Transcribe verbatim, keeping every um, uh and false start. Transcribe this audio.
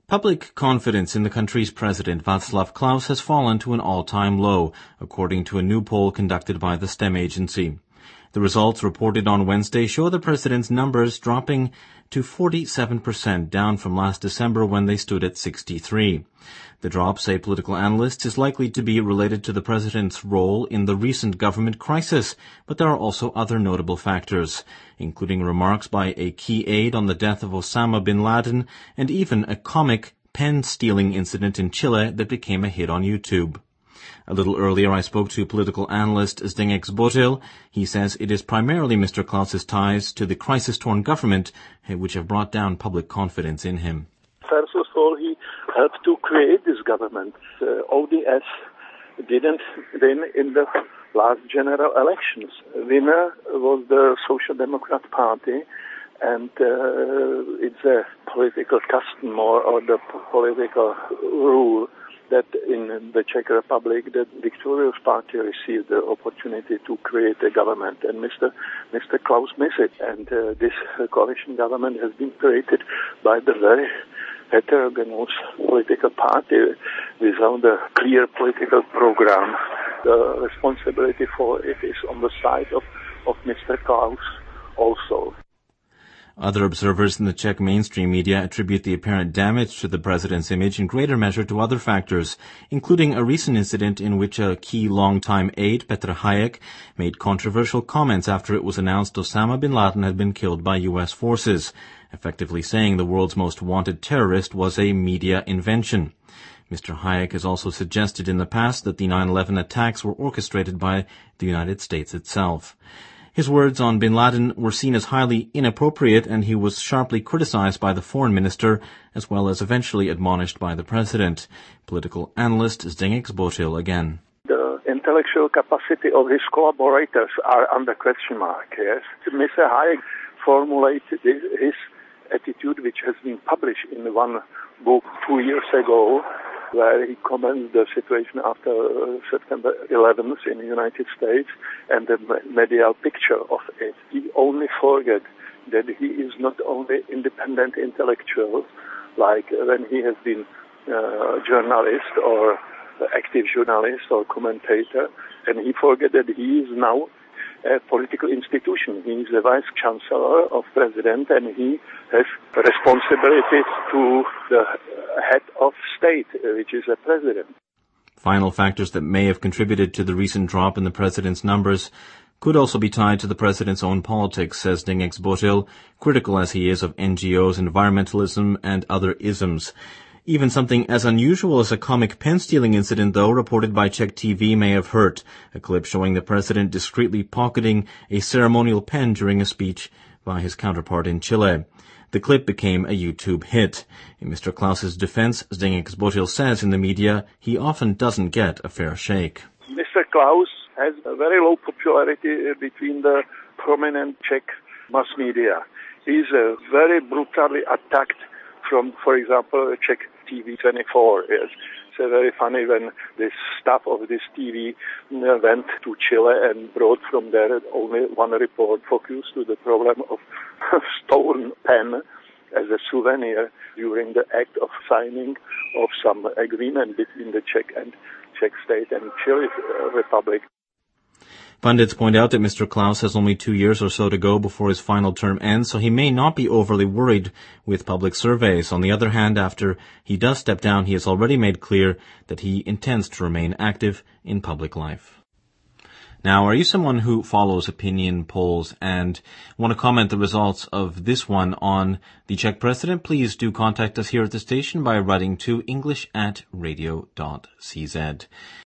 Public confidence in the country's president, Václav Klaus, has fallen to an all-time low, according to a new poll conducted by the S T E M agency. The results reported on Wednesday show the president's numbers dropping to forty-seven percent, down from last December when they stood at sixty-three. The drop, say political analysts, is likely to be related to the president's role in the recent government crisis, but there are also other notable factors, including remarks by a key aide on the death of Osama bin Laden and even a comic pen-stealing incident in Chile that became a hit on YouTube. A little earlier, I spoke to political analyst Zdeněk Zbořil. He says it is primarily Mister Klaus's ties to the crisis-torn government which have brought down public confidence in him. First of all, he helped to create this government. Uh, O D S didn't win in the last general elections. Winner was the Social Democrat Party, and uh, it's a political custom or, or the political rule that in the Czech Republic, the victorious party received the opportunity to create a government, and Mister Mister Klaus missed it. And uh, this coalition government has been created by the very heterogeneous political party without a clear political program. The responsibility for it is on the side of, of Mister Klaus also. Other observers in the Czech mainstream media attribute the apparent damage to the president's image in greater measure to other factors, including a recent incident in which a key longtime aide, Petr Hayek, made controversial comments after it was announced Osama bin Laden had been killed by U S forces, effectively saying the world's most wanted terrorist was a media invention. Mister Hayek has also suggested in the past that the nine eleven attacks were orchestrated by the United States itself. His words on bin Laden were seen as highly inappropriate, and he was sharply criticized by the foreign minister, as well as eventually admonished by the president. Political analyst Zdeněk Zbořil again. The intellectual capacity of his collaborators are under question mark, yes. Mister Hayek formulated his attitude, which has been published in one book two years ago, where he comments the situation after uh, September eleventh in the United States and the medial picture of it. He only forget that he is not only independent intellectual, like when he has been uh, journalist or active journalist or commentator, and he forget that he is now a political institution. He is the vice chancellor of president, and he has responsibilities to the head of state, which is the president. Final factors that may have contributed to the recent drop in the president's numbers could also be tied to the president's own politics, says Zdeněk Zbořil, critical as he is of N G Os, environmentalism, and other isms. Even something as unusual as a comic pen-stealing incident, though, reported by Czech T V may have hurt. A clip showing the president discreetly pocketing a ceremonial pen during a speech by his counterpart in Chile. The clip became a YouTube hit. In Mister Klaus's defense, Zdeněk Zbořil says in the media he often doesn't get a fair shake. Mister Klaus has a very low popularity between the prominent Czech mass media. He is uh, very brutally attacked from, for example, Czech T V twenty-four. Yes. It's uh, very funny when the staff of this T V uh, went to Chile and brought from there only one report focused to the problem of stolen pen as a souvenir during the act of signing of some agreement between the Czech and Czech state and Chile uh, Republic. Pundits point out that Mister Klaus has only two years or so to go before his final term ends, so he may not be overly worried with public surveys. On the other hand, after he does step down, he has already made clear that he intends to remain active in public life. Now, are you someone who follows opinion polls and want to comment the results of this one on the Czech president? Please do contact us here at the station by writing to english at radio dot c z.